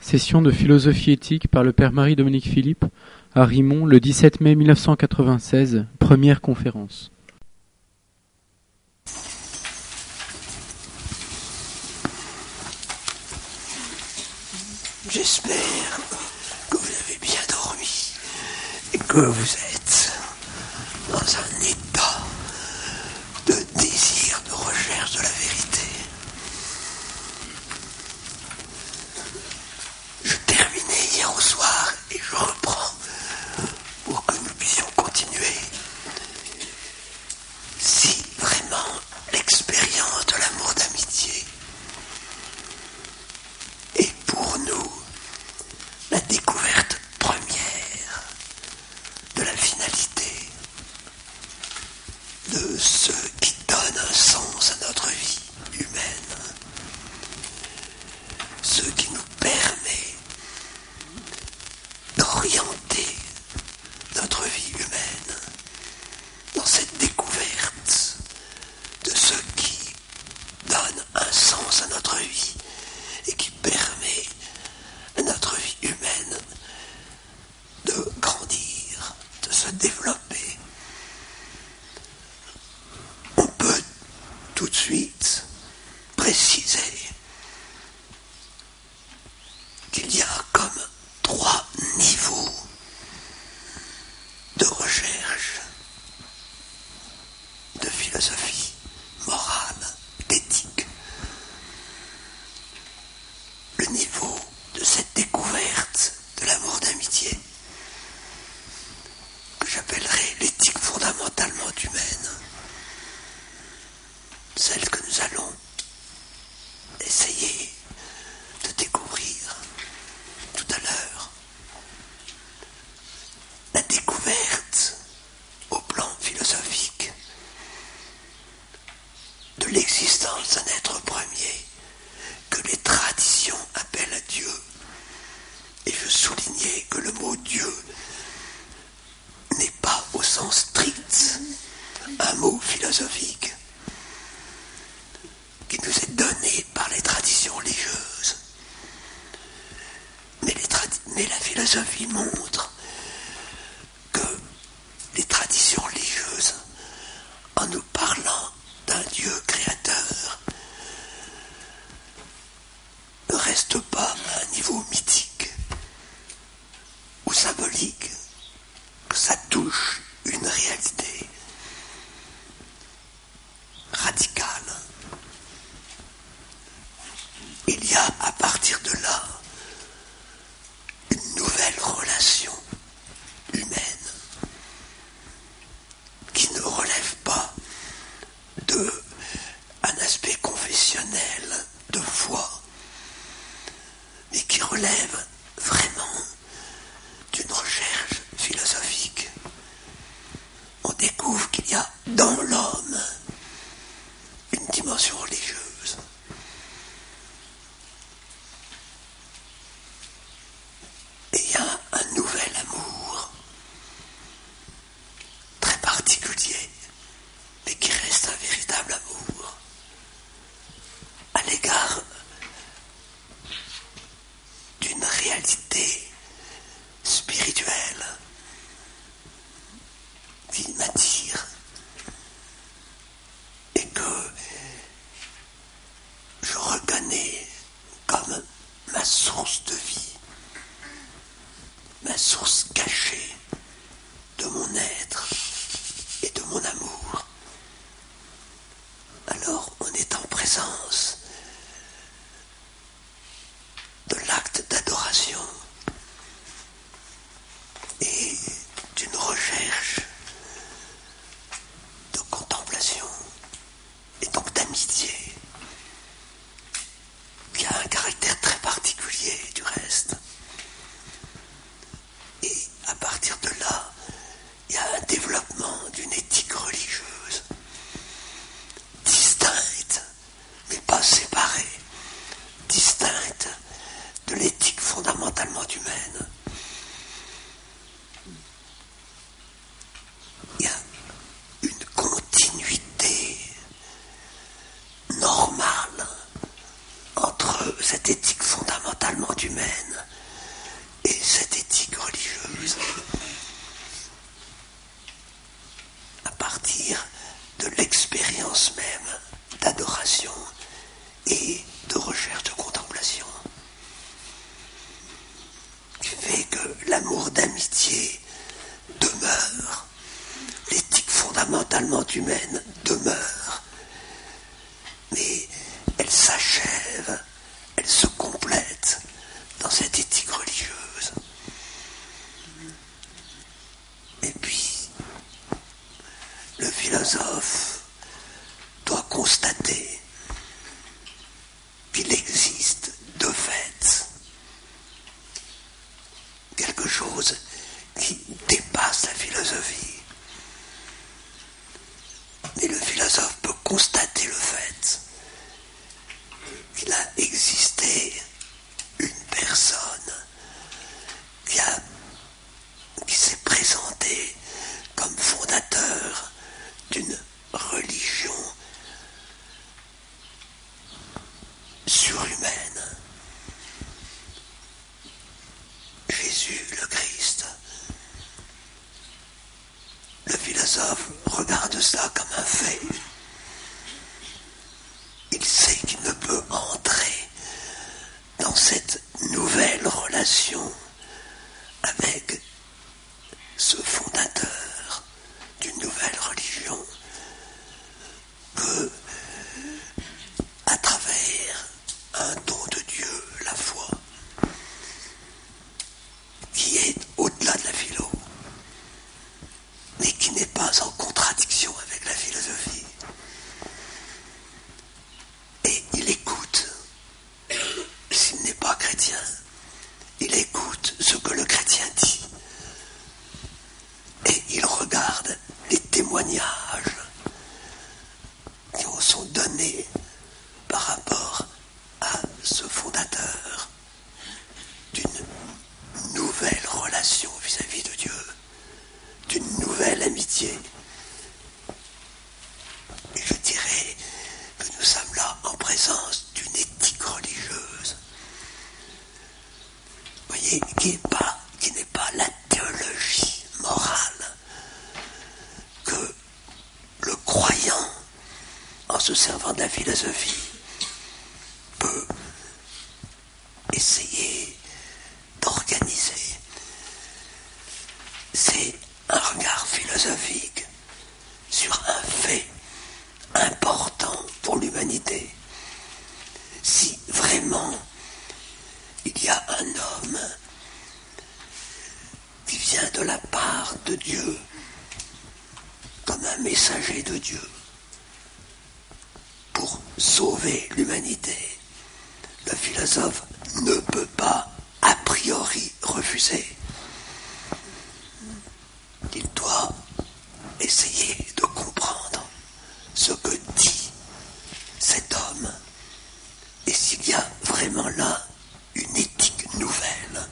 Session de philosophie éthique par le père Marie-Dominique Philippe à Rimont le 17 mai 1996, première conférence. J'espère que vous avez bien dormi et que vous êtes dans un état de désir, de recherche de la vérité. Je terminais hier au soir et je reprends pour que nous puissions continuer. Si vraiment l'expérience de l'amour d'amitié est pour nous la découverte première de la finalité, de ce qui donne un sens à notre vie humaine, ce qui nous permet d'orienter notre vie humaine dans cette découverte de ce qui donne un sens à notre vie et qui permet à notre vie humaine de grandir, de se développer. On peut tout de suite préciser qu'il y a comme 3 niveaux de recherche, de philosophie morale, d'éthique. Le niveau de cette découverte de l'amour d'amitié, que j'appellerai l'éthique fondamentalement humaine, celle que nous allons essayer de découvrir tout à l'heure. La découverte au plan philosophique de l'existence d'un être premier que les traditions appellent Dieu. Et je soulignais que le mot Dieu n'est pas au sens strict un mot philosophique qui nous est donné par les traditions religieuses. Mais la philosophie montre que les traditions religieuses, en nous parlant d'un Dieu créateur, ne restent pas à un niveau mythique ou symbolique, que ça touche une réalité radicale. Il y a à partir de là une nouvelle relation humaine qui ne relève pas d'un aspect confessionnel de foi, mais qui relève vraiment d'une recherche philosophique. On découvre qu'il y a dans l'homme une dimension religieuse. Et il y a un nouvel amour, très particulier, mais qui reste un véritable amour, à l'égard d'une réalité spirituelle qui m'attire et que je reconnais comme ma source de vie, ma source cachée de mon être et de mon amour. Alors on est en présence de l'acte d'adoration et d'une recherche de contemplation et donc d'amitié qui a un caractère très particulier du reste. Et à partir de là, il y a un développement d'une éthique religieuse distincte, mais pas séparée, distincte de l'éthique fondamentalement humaine. Il y a une continuité normale entre cette éthique fondamentalement humaine l'amour d'amitié demeure. L'éthique fondamentalement humaine demeure. Mais elle s'achève, elle se complète dans cette éthique religieuse. Et puis, le philosophe doit constater qu'il existe de fait quelque chose qui dépasse la philosophie. Mais le philosophe peut constater le fait qu'il a existé une personne qui s'est présentée comme fondateur d'une religion surhumaine. Jésus le Christ. Le philosophe regarde cela comme un fait. Il sait qu'il ne peut entrer dans cette nouvelle relation avec ce fondateur d'une nouvelle religion que à travers un don de Dieu, la foi, qui est au-delà de la philo, mais qui n'est pas en contradiction avec la philosophie. Et il écoute, s'il n'est pas chrétien, il écoute ce que le chrétien dit. Et il regarde les témoignages qui en sont donnés par rapport à ce fondateur d'une nouvelle relation vis-à-vis de Dieu, d'une nouvelle amitié. Et je dirais que nous sommes là en présence d'une éthique religieuse, vous voyez, qui n'est pas la théologie morale que le croyant, en se servant de la philosophie, peut essayer d'organiser. C'est un regard philosophique sur un fait important pour l'humanité. Si vraiment il y a un homme qui vient de la part de Dieu, comme un messager de Dieu, pour sauver l'humanité, le philosophe ne peut pas a priori refuser. Il doit essayer de comprendre ce que dit cet homme et s'il y a vraiment là une éthique nouvelle,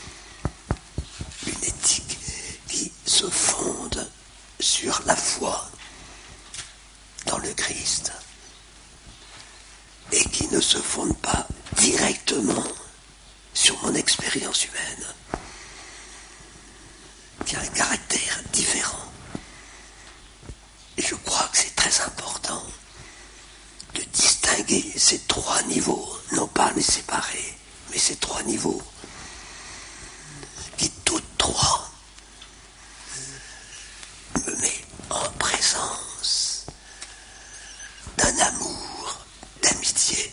une éthique qui se fonde sur la foi dans le Christ et qui ne se fonde pas directement sur mon expérience humaine, qui a un caractère différent. Et je crois que c'est très important de distinguer ces trois niveaux, non pas les séparer, mais ces trois niveaux, qui toutes trois me met en présence d'un amour, d'amitié,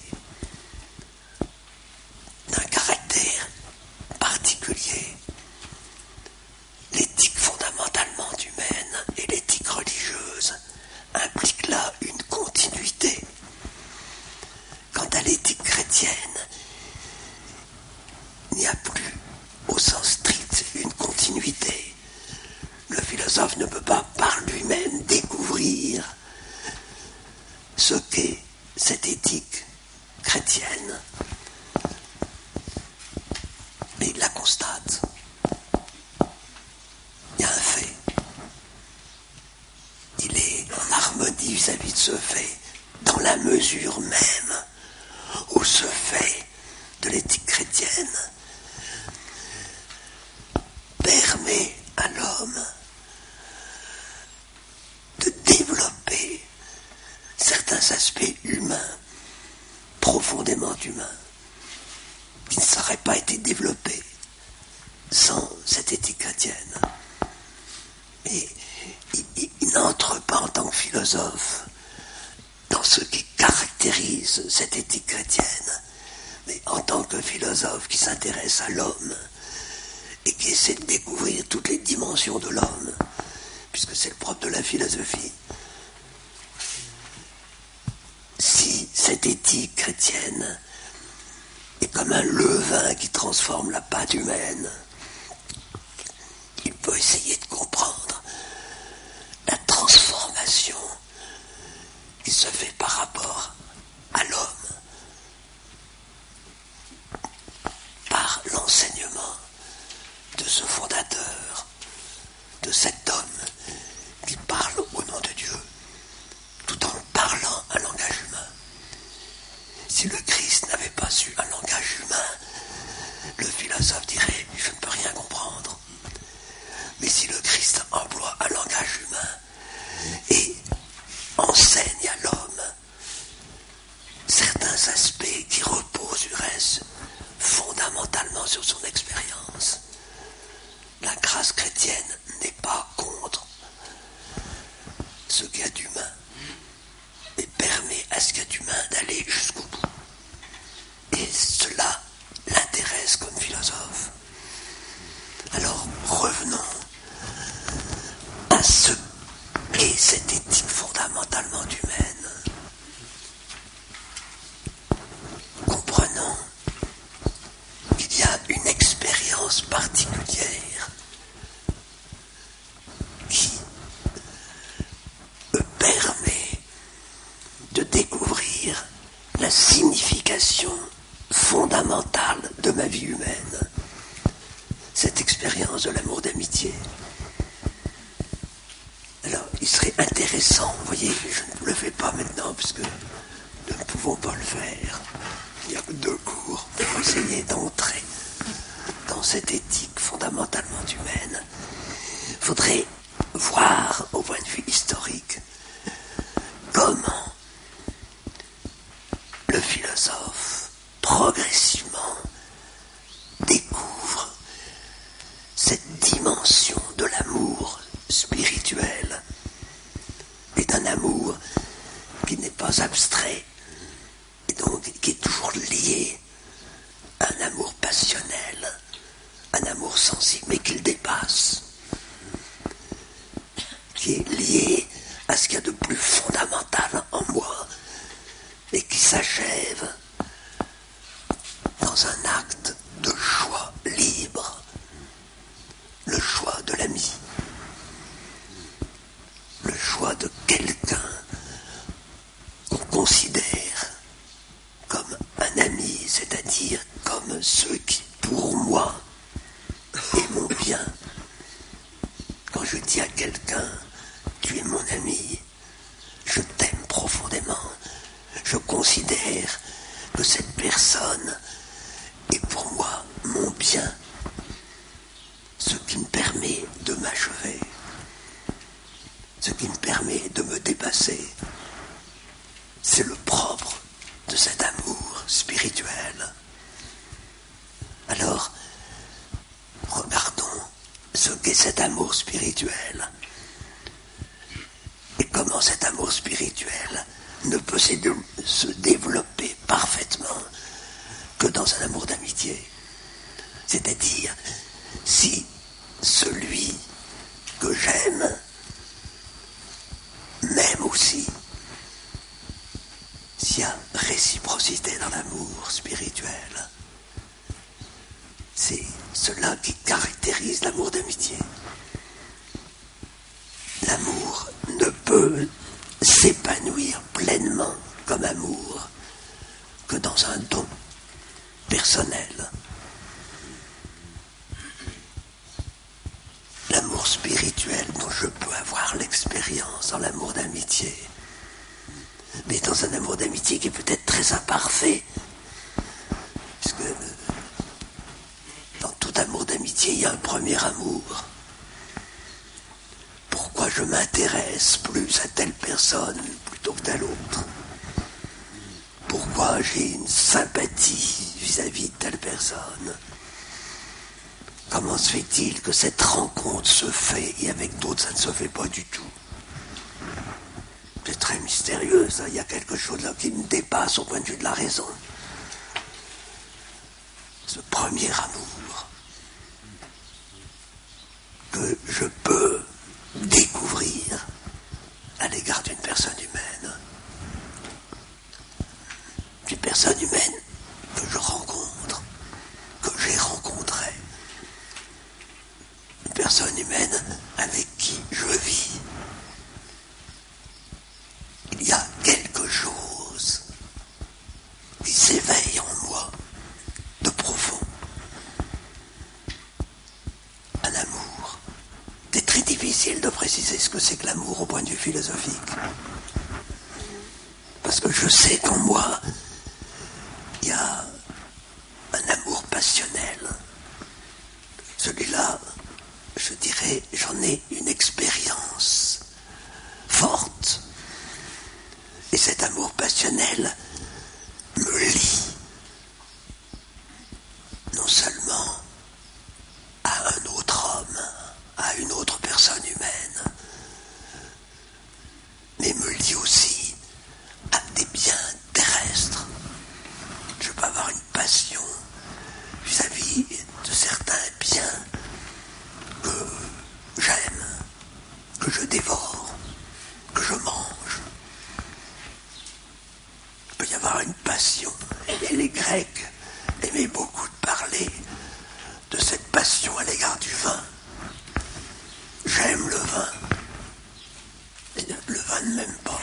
d'un caractère particulier. L'éthique fondamentalement humaine et l'éthique religieuse impliquent là une continuité. Quant à l'éthique chrétienne, il n'y a plus, au sens strict, une continuité. Le philosophe ne peut pas par lui-même découvrir ce qu'est cette éthique chrétienne, mais il la constate. Il y a un fait. Il est en harmonie vis-à-vis de ce fait, dans la mesure même où ce fait de l'éthique chrétienne permet à l'homme de développer certains aspects humains, profondément humains, qui ne seraient pas été développés sans cette éthique chrétienne. Et il n'entre pas en tant que philosophe dans ce qui caractérise cette éthique chrétienne, mais en tant que philosophe qui s'intéresse à l'homme et qui essaie de découvrir toutes les dimensions de l'homme, puisque c'est le propre de la philosophie. Si cette éthique chrétienne est comme un levain qui transforme la pâte humaine, il peut essayer de comprendre la transformation qui se fait par rapport à l'homme par l'enseignement de ce fondateur, de cet homme qui parle au nom de Dieu, tout en parlant un langage humain. Si le Christ n'avait pas su un langage humain, le philosophe dirait « je ne peux rien comprendre ». Mais si le Christ emploie un langage humain et enseigne à l'homme certains aspects qui reposent du reste fondamentalement sur son expérience, la grâce chrétienne n'est pas contre ce qu'il y a d'humain, mais permet à ce qu'il y a d'humain d'aller jusqu'au bout. Et cela l'intéresse comme philosophe. Alors revenons à ce qu'est cette éthique fondamentalement humaine. Comprenons qu'il y a une expérience particulière qui me permet de découvrir la signification fondamentale de ma vie humaine. Cette expérience de l'amour d'amitié. Alors, il serait intéressant, vous voyez, je ne le fais pas maintenant, puisque nous ne pouvons pas le faire. Il n'y a que 2 cours pour essayer d'entrer dans cette éthique fondamentalement humaine. Il faudrait voir, au point de vue historique, comment le philosophe, progressivement, découvre cette dimension de l'amour spirituel, et d'un amour qui n'est pas abstrait, et donc qui est toujours lié à un amour passionnel, un amour sensible, mais qui le dépasse, qui est lié à ce qu'il y a de plus fondamental en moi, et qui s'achève dans un acte de choix libre, le choix de l'ami, le choix de quelqu'un qu'on considère comme un ami, c'est-à-dire comme ceux qui, pour moi, est mon bien. Quand je dis à quelqu'un « tu es mon ami », je t'aime profondément, je considère que cette personne est pour moi mon bien, ce qui me permet de m'achever, ce qui me permet de me dépasser. C'est le propre de cet amour spirituel. Alors, regardons ce qu'est cet amour spirituel et comment cet amour spirituel ne peut se développer parfaitement que dans un amour d'amitié. C'est-à-dire, si celui que j'aime m'aime aussi, s'il y a réciprocité dans l'amour spirituel, c'est cela qui caractérise l'amour d'amitié. L'amour ne peut s'épanouir pleinement comme amour que dans un don personnel. L'amour spirituel dont je peux avoir l'expérience dans l'amour d'amitié, mais dans un amour d'amitié qui est peut-être très imparfait, puisque dans tout amour d'amitié, il y a un premier amour. Pourquoi je m'intéresse plus à telle personne plutôt que telle autre? Pourquoi j'ai une sympathie vis-à-vis de telle personne? comment se fait-il que cette rencontre se fait et avec d'autres ça ne se fait pas du tout? C'est très mystérieux, ça. Il y a quelque chose là qui me dépasse au point de vue de la raison. Ce premier amour que je peux découvrir à l'égard d'une personne humaine. Une personne humaine que je rencontre, que j'ai rencontrée. Une personne humaine avec qui je vis. Il y a quelque chose qui s'éveille en moi de profond. Un amour. C'est très difficile de préciser ce que c'est que l'amour au point de vue philosophique. Parce que je sais qu'en moi, il y a un amour passionnel. Celui-là, je dirais, j'en ai une expérience forte. Et cet amour passionnel me lie non seulement à un autre homme, à une autre personne humaine, mais me lie aussi à des biens terrestres. Je peux avoir une passion vis-à-vis de certains biens que j'aime, que je dévore, que je mange. Il peut y avoir une passion. Et les Grecs aimaient beaucoup de parler de cette passion à l'égard du vin. J'aime le vin. Et le vin ne m'aime pas.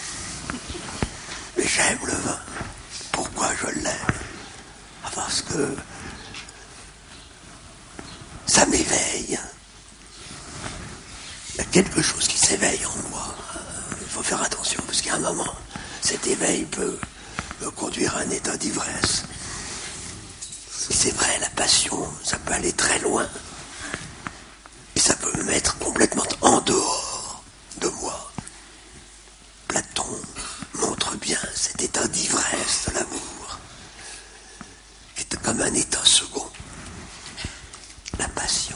Mais j'aime le vin. Pourquoi je l'aime? Parce que ça m'éveille. Il y a quelque chose qui s'éveille en moi. Il faut faire attention, parce qu'à un moment, cet éveil peut me conduire à un état d'ivresse. Et c'est vrai, la passion, ça peut aller très loin. Et ça peut me mettre complètement en dehors de moi. Platon montre bien cet état d'ivresse de l'amour, qui est comme un état second. La passion.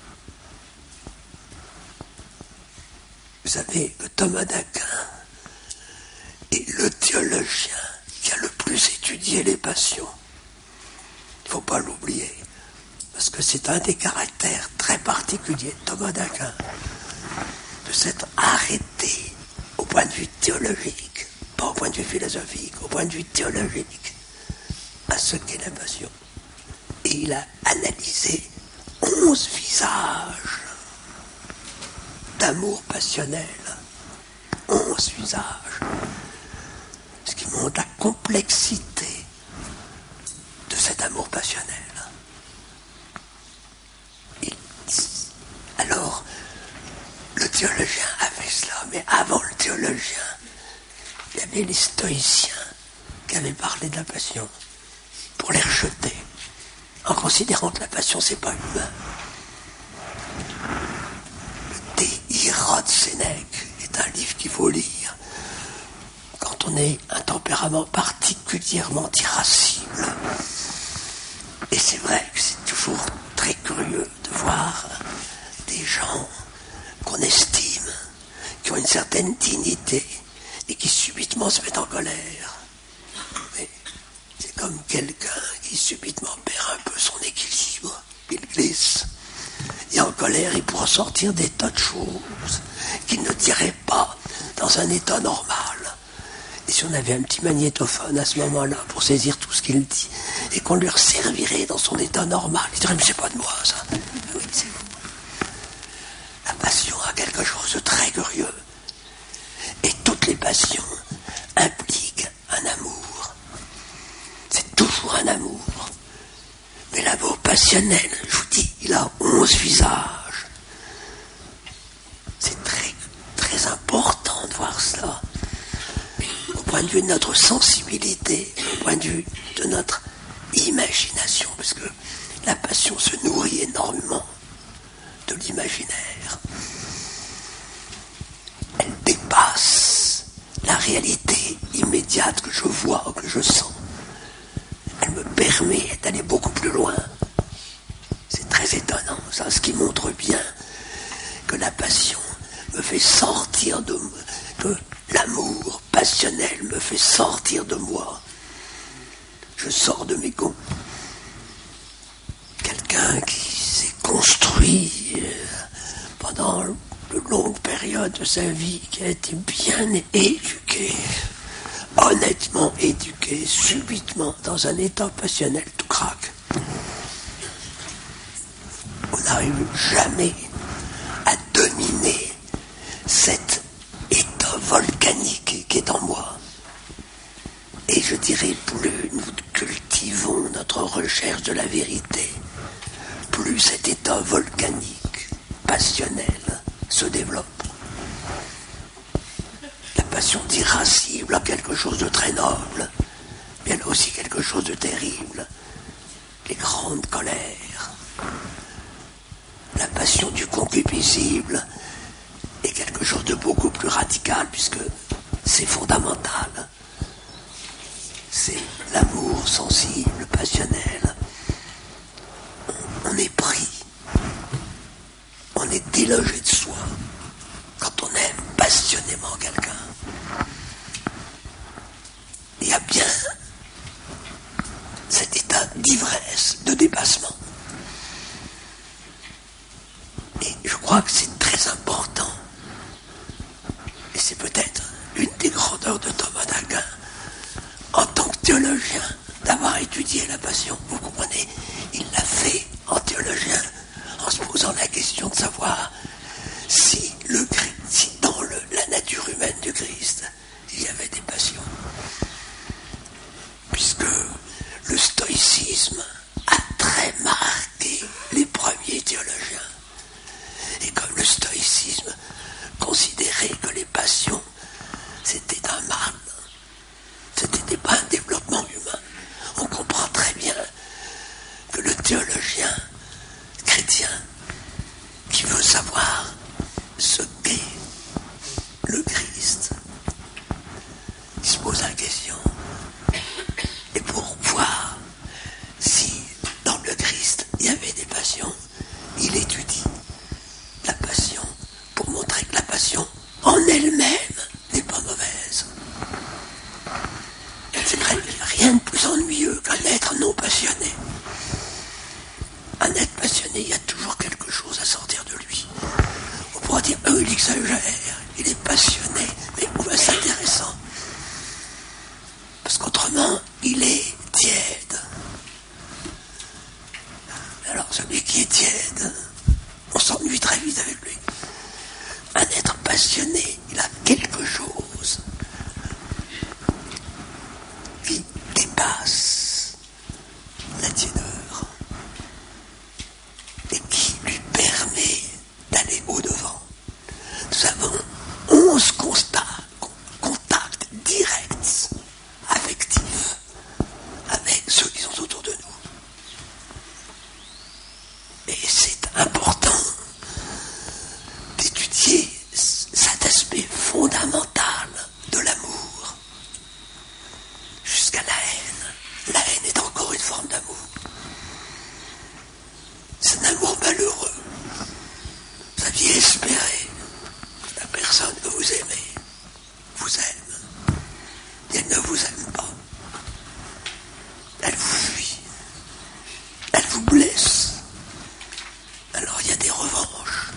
Vous savez que Thomas d'Aquin est le théologien qui a le plus étudié les passions. Il ne faut pas l'oublier, parce que c'est un des caractères très particuliers de Thomas d'Aquin, de s'être arrêté au point de vue théologique, pas au point de vue philosophique, au point de vue théologique, à ce qu'est la passion. Et il a analysé 11 visages d'amour passionnel. 11 visages. Ce qui montre la complexité de cet amour passionnel. Alors, le théologien avait cela, mais avant le théologien, il y avait les stoïciens qui avaient parlé de la passion pour les rejeter, en considérant que la passion, c'est pas humain. Le De Hirot Sénèque est un livre qu'il faut lire quand on est un tempérament particulièrement irascible. Et c'est vrai que c'est toujours très curieux de voir des gens qu'on estime, qui ont une certaine dignité et qui subitement se mettent en colère. Mais c'est comme quelqu'un qui subitement perd un peu son équilibre, il glisse. Et en colère, il pourra sortir des tas de choses qu'il ne dirait pas dans un état normal. Et si on avait un petit magnétophone à ce moment-là pour saisir tout ce qu'il dit, et qu'on lui resservirait dans son état normal, il dirait, mais c'est pas de moi, ça. Oui, c'est vous. La passion a quelque chose de très curieux. Et toutes les passions impliquent un amour. C'est toujours un amour. Mais l'amour passionnel, je vous dis, il a 11 visages. C'est très, très important de voir cela. Au point de vue de notre sensibilité, au point de vue de notre imagination, parce que la passion se nourrit énormément de l'imaginaire. Elle dépasse la réalité immédiate que je vois, que je sens. Elle me permet d'aller beaucoup plus loin. C'est très étonnant. sortir de moi. Je sors de mes gonds. Quelqu'un qui s'est construit pendant de longues périodes de sa vie, qui a été bien éduqué, honnêtement éduqué, subitement, dans un état passionnel, tout craque. On n'arrive jamais à dominer cet état volcanique qui est en moi. Et je dirais, plus nous cultivons notre recherche de la vérité, plus cet état volcanique, passionnel, se développe. La passion d'irascible a quelque chose de très noble, mais elle a aussi quelque chose de terrible. Les grandes colères. La passion du concupiscible est quelque chose de beaucoup plus radical, puisque c'est fondamental. C'est l'amour sensible, passionnel. On est pris. On est délogé de soi quand on aime passionnément quelqu'un. Il y a bien cet état d'ivresse, de dépassement. Et je crois que c'est très important. Et c'est peut-être une des grandeurs de Thomas d'Aquin, en tant que théologien, d'avoir étudié la passion. Vous comprenez, il l'a fait en théologien, en se posant la question de savoir si dans la nature humaine du Christ, il y avait des passions. Puisque le stoïcisme a très marqué les premiers théologiens. Et comme le stoïcisme considérait que les passions, c'était un mal, c'était pas un développement humain, on comprend très bien que le théologien chrétien qui veut savoir ce qu'est le Christ, il se pose la question. Et pour voir si dans le Christ il y avait des passions, il étudie la passion pour montrer que la passion en elle-même n'est pas mauvaise. C'est rien de plus ennuyeux qu'un être non passionné. Un être passionné, il y a toujours quelque chose à sortir de lui. On pourra dire, il exagère, il est passionné, mais c'est intéressant. Parce qu'autrement, il est tiède. Alors celui qui est tiède, on s'ennuie très vite avec lui. Un être passionné, il a quelque chose qui dépasse la tiédeur et qui lui permet d'aller au-devant. Nous avons 11 contacts directs, affectifs, avec ceux qui sont autour de nous. Et c'est important d'étudier cet aspect fondamental de l'amour jusqu'à la haine. La haine est encore une forme d'amour. C'est un amour malheureux. Vous aviez espéré que la personne que vous aimez vous aime. Et elle ne vous aime pas. Elle vous fuit. Elle vous blesse. Alors il y a des revanches.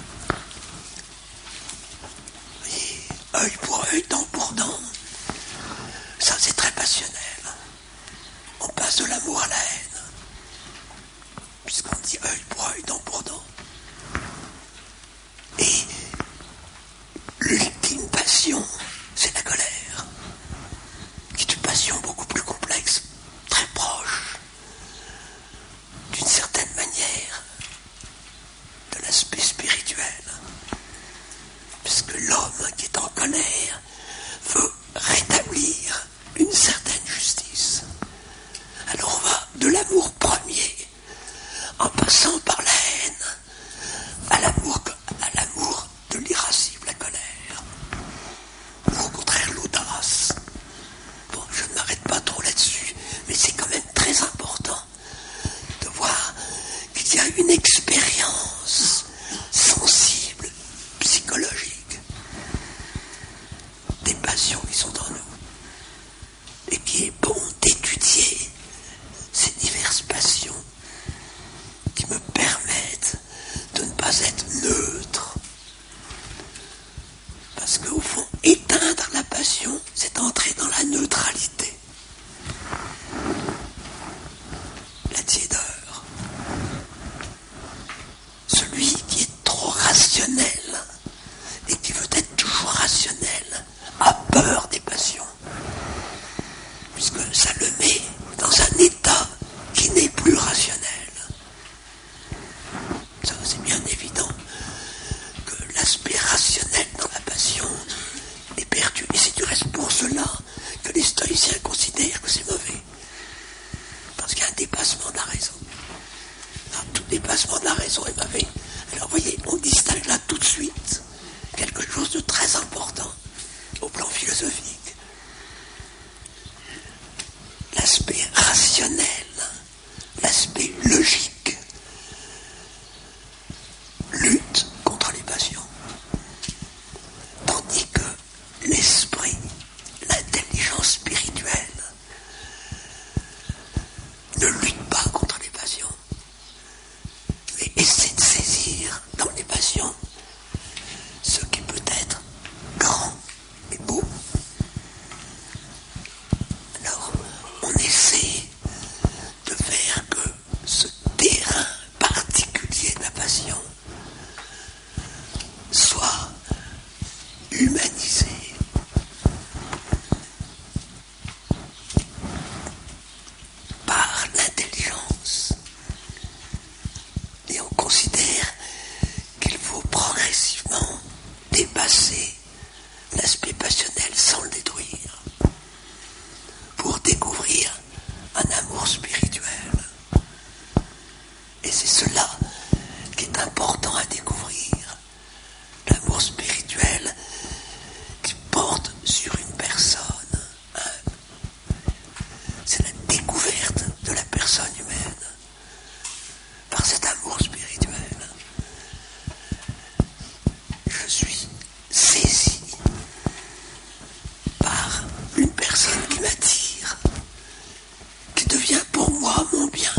Vous voyez, œil pour œil, dent pour dent. Ça, c'est très passionnel. On passe de l'amour à la haine. Puisqu'on dit œil pour œil, dent pour dent. Et l'ultime passion, c'est la colère. Qui est une passion beaucoup plus complexe, très proche, d'une certaine manière, de l'aspect spirituel. Puisque l'homme qui est en colère veut rétablir une certaine justice. Alors on va de l'amour premier, en passant par la haine, à l'amour de l'irascible, la colère. Ou au contraire l'audace. Bon, je ne m'arrête pas trop là-dessus, mais c'est quand même très important de voir qu'il y a une expérience sensible, psychologique, des passions qui sont en nous. Ça, c'est bien évident que l'aspect rationnel dans la passion est perdu. Et c'est du reste pour cela que les stoïciens considèrent que c'est mauvais. Parce qu'il y a un dépassement de la raison. Alors, tout dépassement de la raison est mauvais. Alors, vous voyez, on distingue là tout de suite quelque chose de très important au plan philosophique. L'aspect rationnel, l'aspect logique, lutte contre les passions. Tandis que l'esprit, l'intelligence spirituelle, ne lutte pas contre les passions, mais essaie de saisir dans les passions ce qui peut être grand et beau. Alors, on essaie de faire que ce terrain particulier de la passion soit humanisé. Par l'intelligence. Et on considère qu'il faut progressivement dépasser l'aspect passionnel sans le détruire pour découvrir un amour spirituel. Et c'est cela qui est important à découvrir. L'amour spirituel qui porte sur une personne. C'est la découverte de la personne humaine par cet amour spirituel. Je suis saisi par une personne qui m'attire, qui devient pour moi mon bien.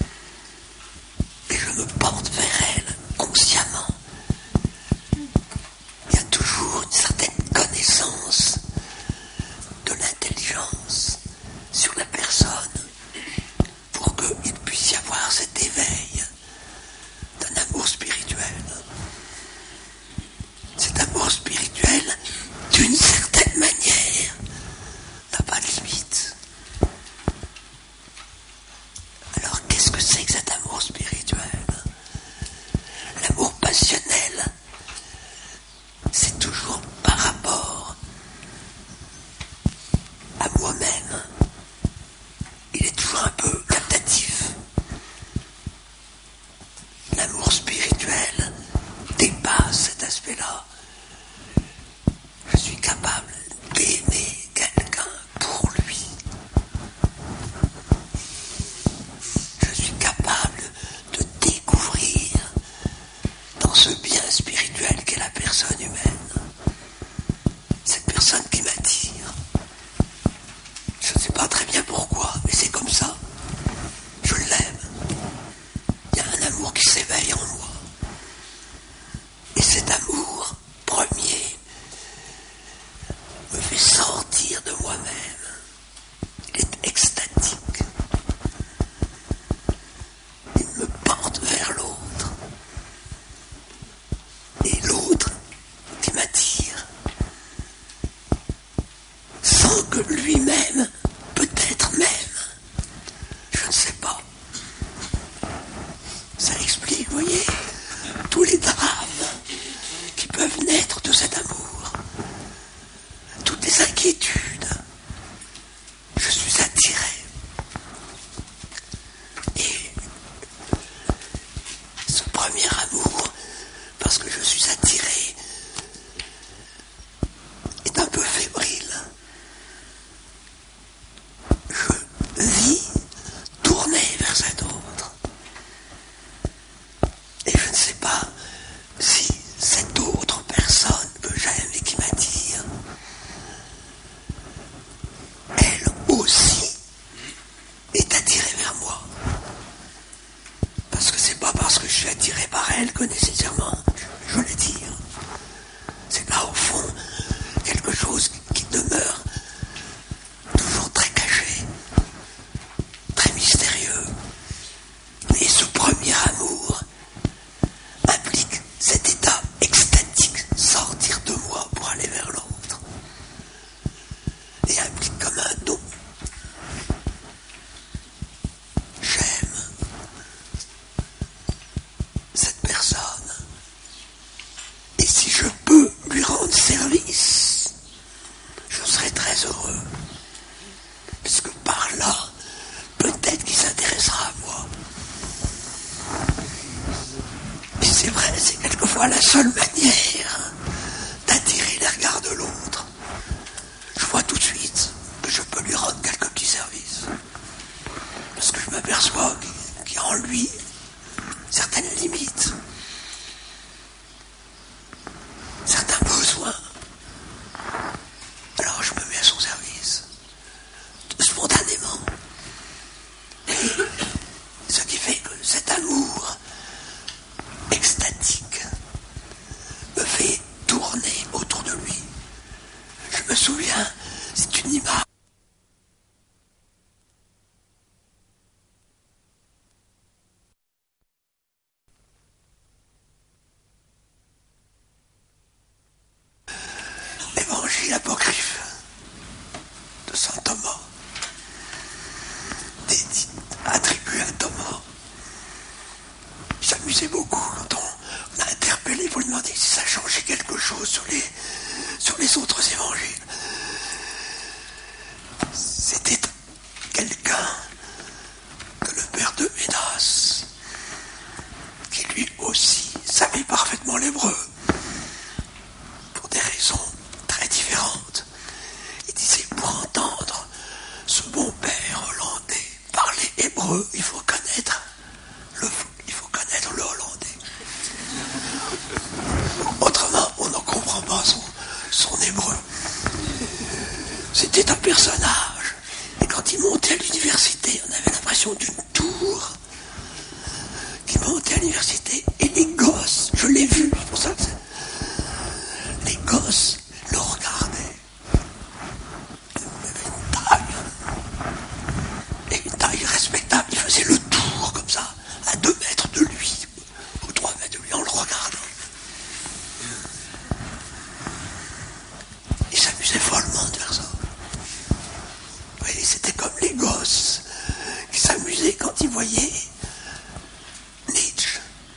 Et je me porte vers elle consciemment. Il y a toujours une certaine connaissance de l'intelligence sur la personne pour qu'il puisse y avoir cet éveil d'un amour spirituel. Cet amour spirituel, d'une certaine manière, n'a pas de limite. Alors qu'est-ce que c'est que cet amour spirituel? L'amour passionnel, c'est toujours par rapport à moi-même. Il est toujours un peu captatif. L'amour spirituel dépasse cet aspect-là. Je suis capable d'aimer quelqu'un pour lui. Je suis capable de découvrir dans ce bien spirituel qu'est la personne humaine, cette personne qui m'attire. Je ne sais pas très bien pourquoi, mais c'est comme ça. Je l'aime. Il y a un amour qui s'éveille en moi. Et cet amour premier me fait sortir de moi-même. Il est extatique. Il me porte vers l'autre. Et l'autre qui m'attire, sans que lui-même, peut-être même, je ne sais pas. Ça explique, vous voyez, tous les drames qui peuvent naître de cet amour, toutes les inquiétudes. Je suis attiré. Et ce premier amour, parce que je suis attiré, est un peu fébrile. Je vis tourné vers cet autre. Et je ne sais pas si cette autre personne que j'aime et qui m'attire, elle aussi est attirée vers moi. Parce que c'est pas parce que je suis attiré par elle que nécessairement je l'attire. C'est là au fond quelque chose qui demeure toujours très caché, très mystérieux. Mais ce premier amour implique cet état extatique, sortir de moi pour aller vers l'autre. Et implique comme un don. J'aime cette personne. quelquefois la seule manière d'attirer les regards de l'autre. Je vois tout de suite que je peux lui rendre quelques petits services. Parce que je m'aperçois qu'il y a en lui certaines limites, certains besoins. Alors je me mets à son service, spontanément. Et ce qui fait que cet amour extatique me fait tourner autour de lui. Je me souviens, c'est une image. L'évangile apocryphe de saint Thomas, attribué à Thomas. Il s'amusait beaucoup quand on l'a interpellé pour lui demander si ça changeait quelque chose sur les autres évangiles. C'était quelqu'un que le père de Ménas, qui lui aussi savait parfaitement l'hébreu, pour des raisons très différentes. Il disait, pour entendre ce bon père hollandais parler hébreu, il faut connaître le hollandais. Autrement, on n'en comprend pas son hébreu. C'était un personnage. Et quand il montait à l'université, on avait l'impression d'une tour qui montait à l'université. Et les gosses, je l'ai vu, c'est pour ça que les gosses le regardaient. Il avait une taille respectable. Il faisait le tour comme ça, à 2 mètres de lui, ou 3 mètres de lui, en le regardant. Il s'amusait follement de faire ça. Oui, c'était comme les gosses qui s'amusaient quand ils voyaient Nietzsche.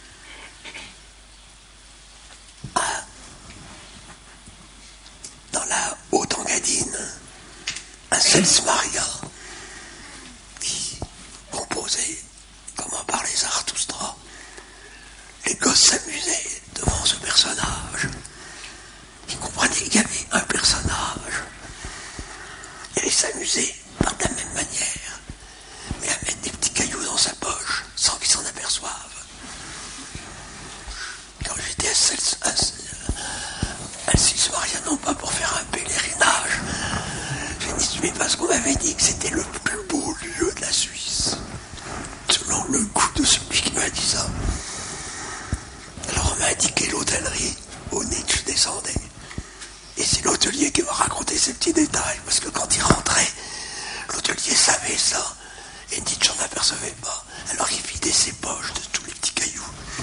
Dans la Haute-Engadine, un Cels Maria qui composait, comment parlait Zarathustra. Les gosses s'amusaient devant ce personnage. Ils comprenaient qu'il y avait un personnage. Et ils s'amusaient par la même manière, mais à mettre des petits cailloux dans sa poche sans qu'ils s'en aperçoivent. Quand j'étais à Cels Maria, non pas pour faire un pèlerinage, j'ai dit, mais parce qu'on m'avait dit que c'était le plus beau lieu de la Suisse, selon le goût de celui qui m'a dit ça. Alors on m'a indiqué l'hôtellerie où Nietzsche descendait. Et c'est l'hôtelier qui m'a raconté ces petits détails, parce que quand il rentrait, l'hôtelier savait ça, et Nietzsche n'en apercevait pas. Alors il vidait ses poches de tous les petits cailloux.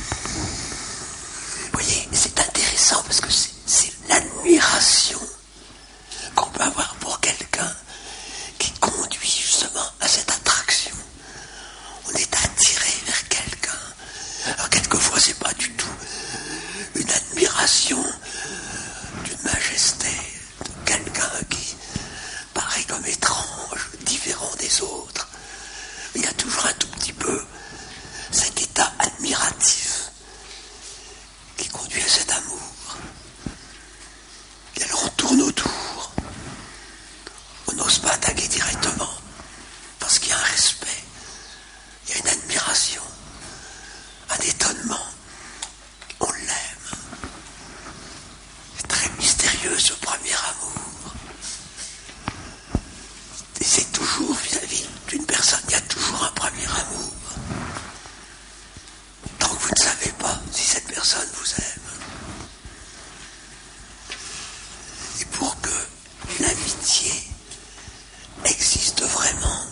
Vous voyez, c'est intéressant, parce que c'est l'admiration qu'on peut avoir pour quelqu'un qui conduit justement à cette attraction. On est attiré vers quelqu'un. Alors quelquefois, c'est pas du tout une admiration d'une majesté, de quelqu'un qui paraît comme étrange, différent des autres. Mais il y a toujours un tout petit peu cet état admiratif qui conduit à cet amour. Et alors on tourne autour. On n'ose pas attaquer directement, parce qu'il y a un respect, il y a une admiration, un étonnement. On l'aime. C'est très mystérieux ce premier amour. Et c'est toujours vis-à-vis d'une personne, il y a toujours un premier amour. Tant que vous ne savez pas si cette personne vous aime. Et pour que l'amitié existe vraiment,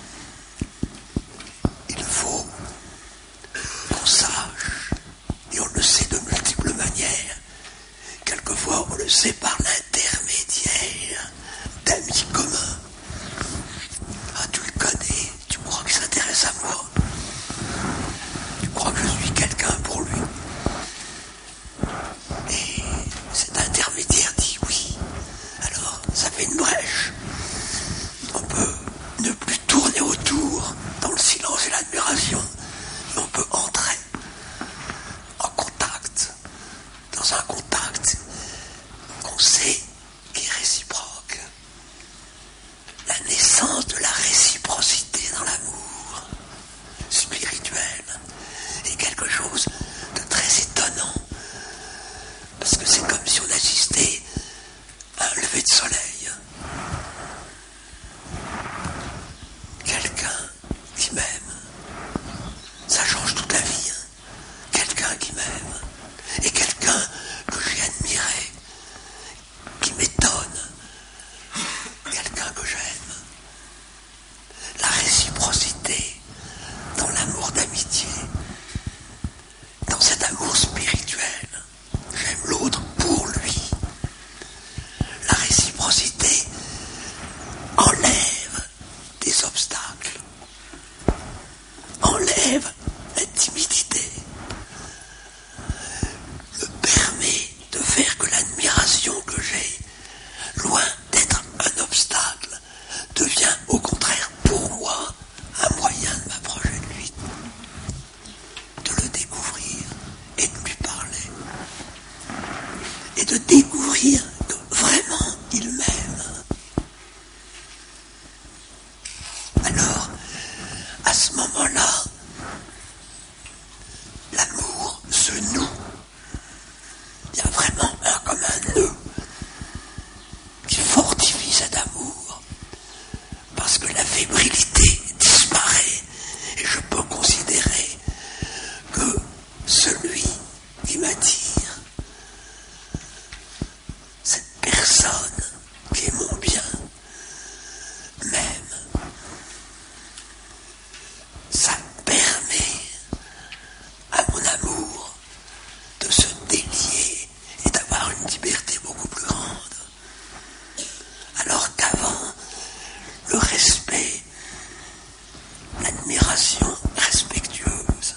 il faut qu'on sache, et on le sait de multiples manières, quelquefois on le sait par l'intermédiaire d'amis communs. Ah, tu le connais, tu crois qu'il s'intéresse à moi, tu crois que je suis quelqu'un pour lui. Et cet intermédiaire dit oui, alors ça fait une brèche. On peut ne plus tourner autour dans le silence et l'admiration, mais on peut entrer en contact de découvrir que vraiment il m'aime. Alors, à ce moment-là, l'amour se noue. Il y a vraiment comme un nœud qui fortifie cet amour, parce que la fébrilité disparaît et je peux considérer que celui qui m'attire, cette personne qui est mon bien, m'aime. Ça permet à mon amour de se délier et d'avoir une liberté beaucoup plus grande. Alors qu'avant, le respect, l'admiration respectueuse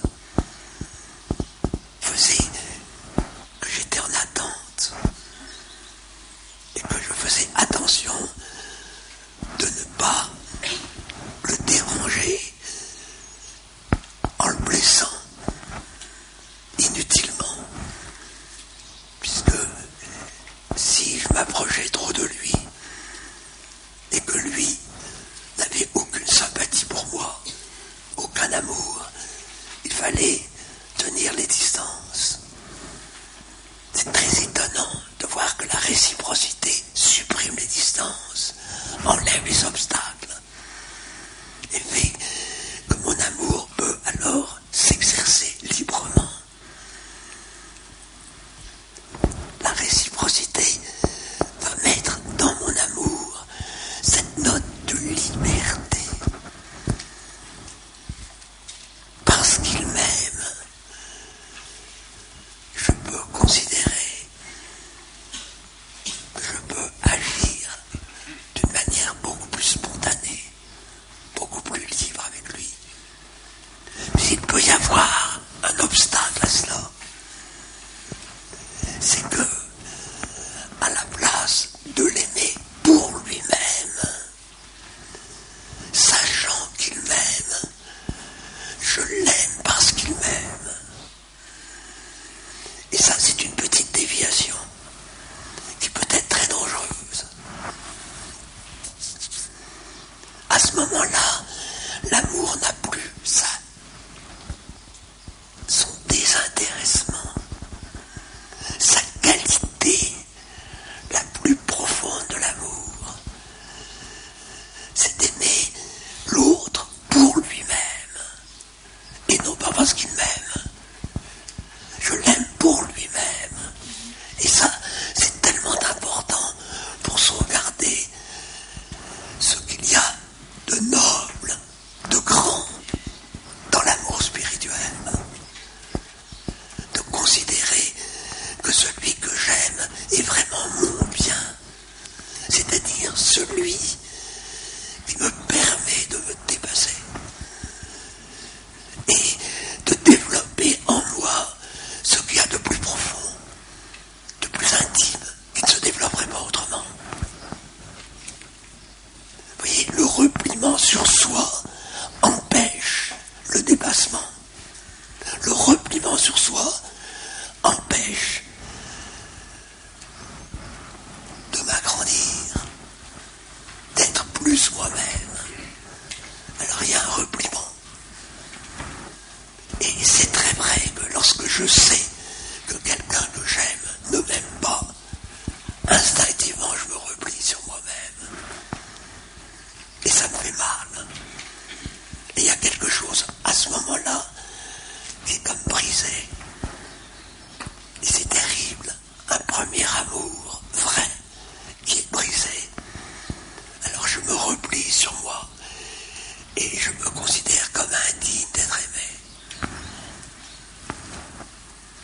faisait que j'étais en attente et que je faisais attention de ne pas le déranger en le blessant inutilement, puisque si je m'approchais trop de lui et que lui n'avait aucune sympathie pour moi, aucun amour, il fallait tenir les distances. C'est très étonnant de voir que la réciprocité supprime les distances, enlève les obstacles et fait que mon amour peut alors s'exercer librement. La réciprocité va mettre dans mon amour cette note de liberté. Parce qu'il m'aime, je peux considérer que je peux agir d'une manière beaucoup plus spontanée, beaucoup plus libre avec lui. Mais il peut y avoir un obstacle à cela. C'est que, à la place de l'aimer pour lui-même, sachant qu'il m'aime, je l'aime parce qu'il m'aime. Et ça, c'est une petite déviation qui peut être très dangereuse. À ce moment-là, l'amour n'a plus son désintéressement, sa qualité la plus profonde de l'amour. C'est d'aimer l'autre pour lui-même et non pas parce qu'il m'aime. Je l'aime pour lui-même. Et ça, c'est tellement important pour sauvegarder ce qu'il y a de noble, de grand dans l'amour spirituel. De considérer que celui que j'aime est vraiment mon bien. C'est-à-dire celui qui me permet de me dépasser et de développer en moi ce qu'il y a de plus profond, de plus intime, qui ne se développerait pas autrement. Vous voyez, le repliement sur soi empêche le dépassement. Le repliement sur soi empêche de m'agrandir, d'être plus moi-même. Alors il y a un repliement. Et c'est très vrai que lorsque je sais que quelqu'un que j'aime ne m'aime pas, instinctivement je me replie sur moi-même. Et ça me fait mal. Et il y a quelque chose à ce moment-là qui est comme brisé. Et c'est terrible. Un premier amour vrai qui est brisé. Alors je me replie sur moi et je me considère comme indigne d'être aimé.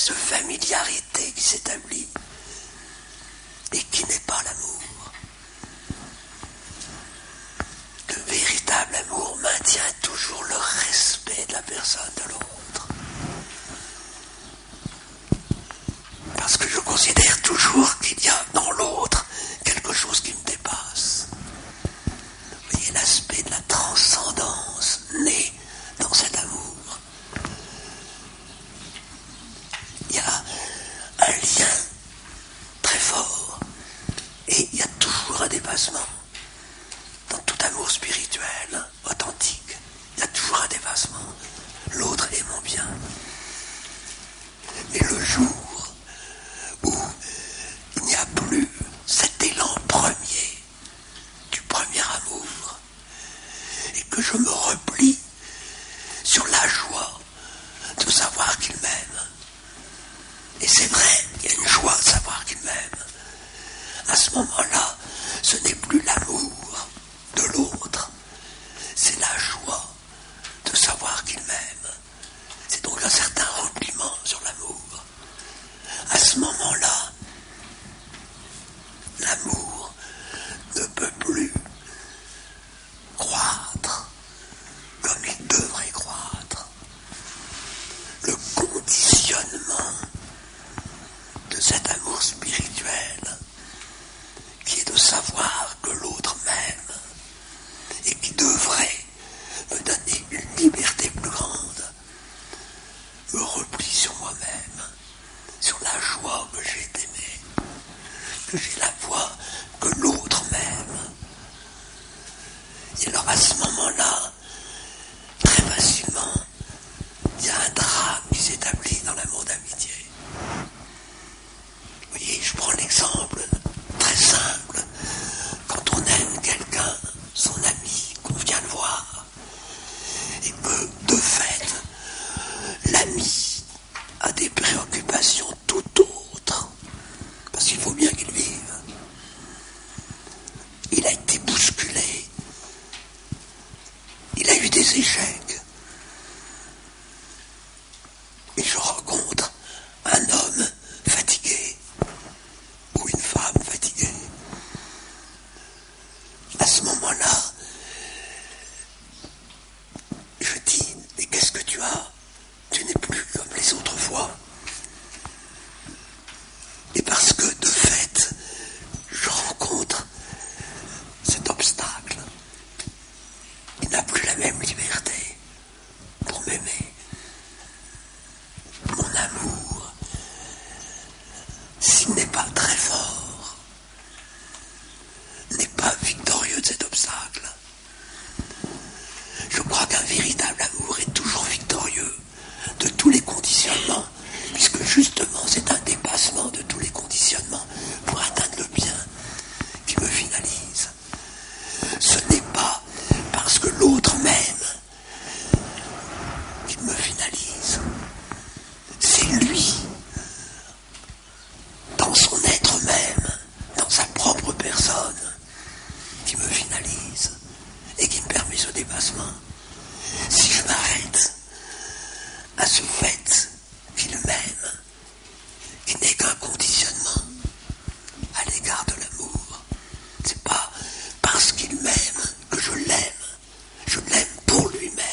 espèce de familiarité qui s'établit et qui n'est pas l'amour. Le véritable amour maintient toujours le respect de la personne de l'autre. Parce que je considère toujours qu'il y a dans l'autre quelque chose qui me dépasse. Vous voyez l'aspect de la transcendance né dans cet amour. Il y a un lien très fort et il y a toujours un dépassement. Dans tout amour spirituel, authentique, il y a toujours un dépassement. L'autre est mon bien. Mais le jour où il n'y a plus cet élan premier du premier amour et que je me replie sur la joie de savoir qu'il m'aime, et c'est vrai, il y a une joie de savoir qu'il m'aime, à ce moment-là, ce n'est plus l'amour de l'autre, c'est la joie de savoir qu'il m'aime. C'est donc un certain repliement sur l'amour. À ce moment-là, l'amour ne peut plus croître comme il devrait croître. Le conditionnement de cet amour spirituel, qui est de savoir que l'autre m'aime et qui devrait me donner une liberté plus grande, me replie sur moi-même, sur la joie que j'ai d'aimer, que j'ai la foi que l'autre m'aime. Et alors à ce moment-là, très facilement, il y a un drame qui s'établit dans l'amour d'amitié. Vous voyez, je prends l'exemple très simple. Quand on aime quelqu'un, son ami, qu'on vient le voir, et que, de fait, l'ami a des préoccupations tout autres, parce qu'il faut bien qu'il vive. Il a été bousculé. Il a eu des échecs. Et je rencontre un homme fatigué, ou une femme fatiguée. À ce moment-là, je dis, mais qu'est-ce que tu as? Tu n'es plus comme les autres fois. Et parce que, de fait, je rencontre cet obstacle, il n'a plus la même liberté pour m'aimer. Mon amour, s'il n'est pas très fort, n'est pas victorieux de cet obstacle. Je crois qu'un véritable amour est toujours victorieux de tous les conditionnements, puisque justement c'est un dépassement de tous les conditionnements pour atteindre le bien qui me finalise. Ce n'est pas parce que l'autre m'aime qu'il me finalise. C'est lui, dans son être même, dans sa propre personne, qui me finalise et qui me permet ce dépassement. Si je m'arrête à ce fait qu'il m'aime, qui n'est qu'un conditionnement à l'égard de l'amour, c'est pas parce qu'il m'aime que je l'aime pour lui-même.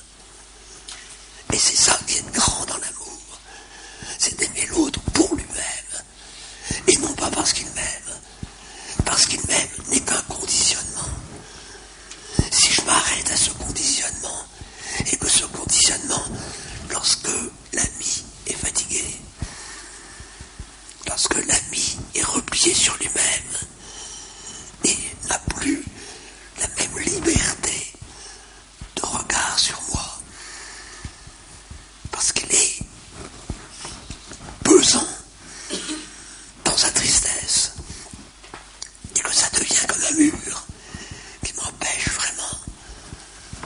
Et c'est ça qui est grand dans l'amour, c'est d'aimer l'autre pour lui-même, et non pas parce qu'il m'aime. Parce qu'il m'aime n'est qu'un conditionnement. Si je m'arrête à ce conditionnement, et que ce conditionnement, lorsque l'ami est fatigué, lorsque l'ami est replié sur lui-même, et n'a plus la même liberté de regard sur moi, parce qu'il est pesant dans sa tristesse, et que ça devient comme un mur qui m'empêche vraiment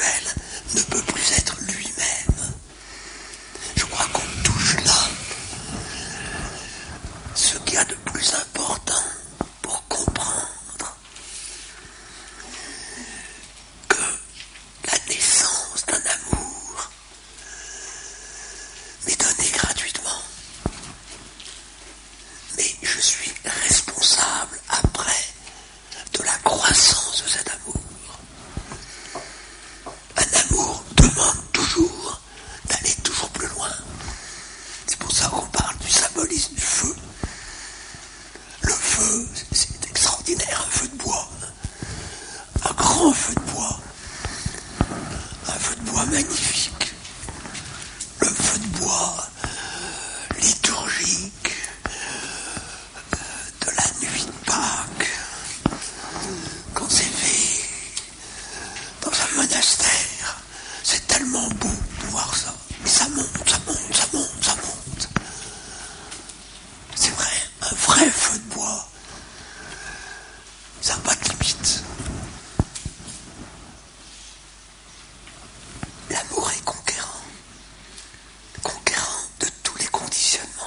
spirituel ne peut plus être lui-même. Je crois qu'on touche là ce qu'il y a de plus important pour comprendre que la naissance d'un amour m'est donnée gratuitement. Mais je suis responsable après de la croissance de cet amour. Un amour demande toujours d'aller toujours plus loin. C'est pour ça qu'on parle du symbolisme du feu. Le feu, c'est extraordinaire, un feu de bois. Un grand feu de bois. Un feu de bois magnifique. Le feu de bois liturgique de la nuit de Pâques. Quand c'est fait dans un monastère, c'est tellement beau de voir ça. Et ça monte, ça monte, ça monte, ça monte. C'est vrai, un vrai feu de bois, ça n'a pas de limite. L'amour est conquérant. Conquérant de tous les conditionnements.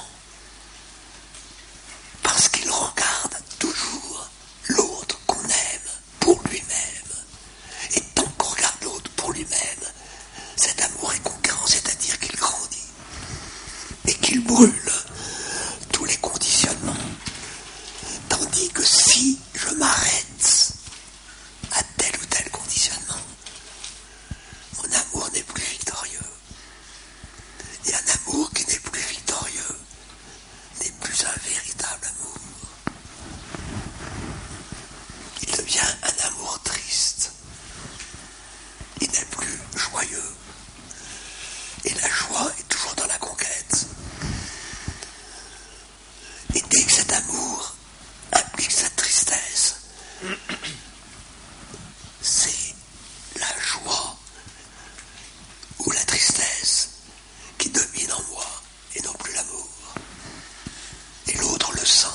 Parce qu'il regarde toujours l'autre qu'on aime pour lui-même. Et tant qu'on regarde l'autre pour lui-même, cet amour est conquérant, c'est-à-dire qu'il grandit. Et qu'il brûle tous les conditionnements. Tandis que si je m'arrête à tel ou tel conditionnement, mon amour n'est plus victorieux. Et un amour qui n'est plus victorieux n'est plus un véritable amour. Il devient un amour triste. Il n'est plus joyeux. Et la joie est toujours dans la conquête. Et dès que cet amour implique sa tristesse, c'est la joie ou la tristesse qui domine en moi et non plus l'amour. Et l'autre le sent.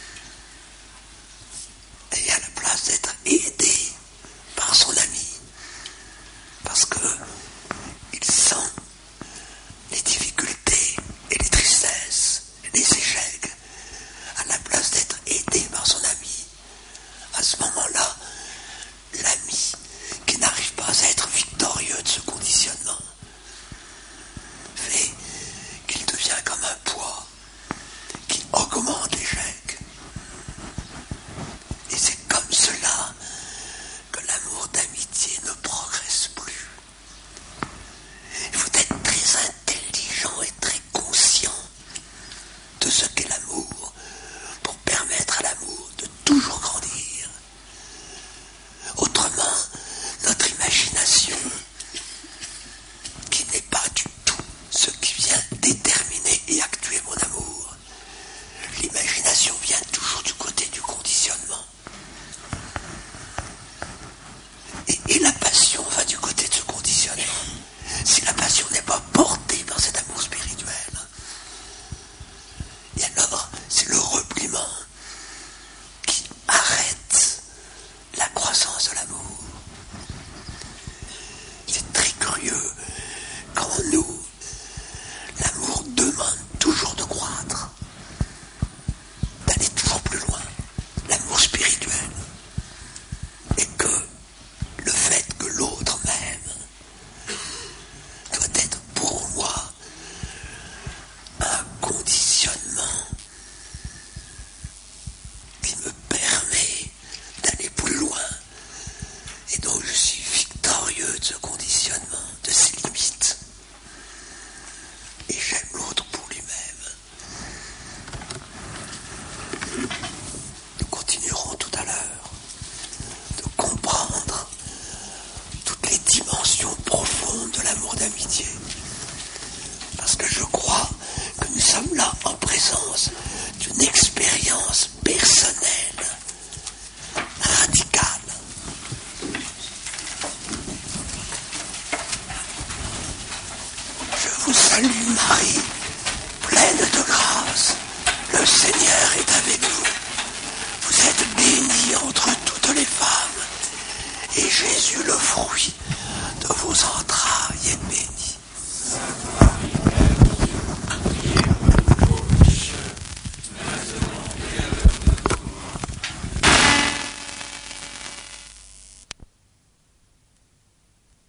Et à la place d'être aidé par son ami, parce que il sent les difficultés et les tristesses, les échecs, à la place d'être aidé par son ami, à ce moment-là, l'ami qui n'arrive pas à être victorieux de ce conditionnement fait qu'il devient comme un poids qui augmente l'échec. Et c'est comme cela que l'amour d'amitié ne progresse plus. Il faut être très intelligent et très conscient de ce qu'est l'amour pour permettre à l'amour de toujours grandir. Autrement, notre imagination, qui n'est pas du tout ce qui vient déterminer et actuer mon amour, l'imagination vient toujours du côté du conditionnement. Et la passion va du côté de ce conditionnement. Si la passion n'est pas portée par cet amour spirituel, et alors c'est le repliement qui arrête la croissance de l'amour. C'est très curieux qu'en nous, l'amour demande toujours de croître, d'aller toujours plus loin, l'amour spirituel, et que le fait que l'autre m'aime doit être pour moi un conditionnement qui me permet d'aller plus loin, et donc je suis victorieux de ce conditionnement, de ses limites, et j'aime l'autre pour lui-même. Nous continuerons tout à l'heure de comprendre toutes les dimensions profondes de l'amour d'amitié, parce que je crois que nous sommes là en présence d'une expérience personnelle, radicale. Je vous salue Marie, pleine de grâce, le Seigneur est avec vous. Vous êtes bénie entre toutes les femmes, et Jésus, le fruit de vos entrailles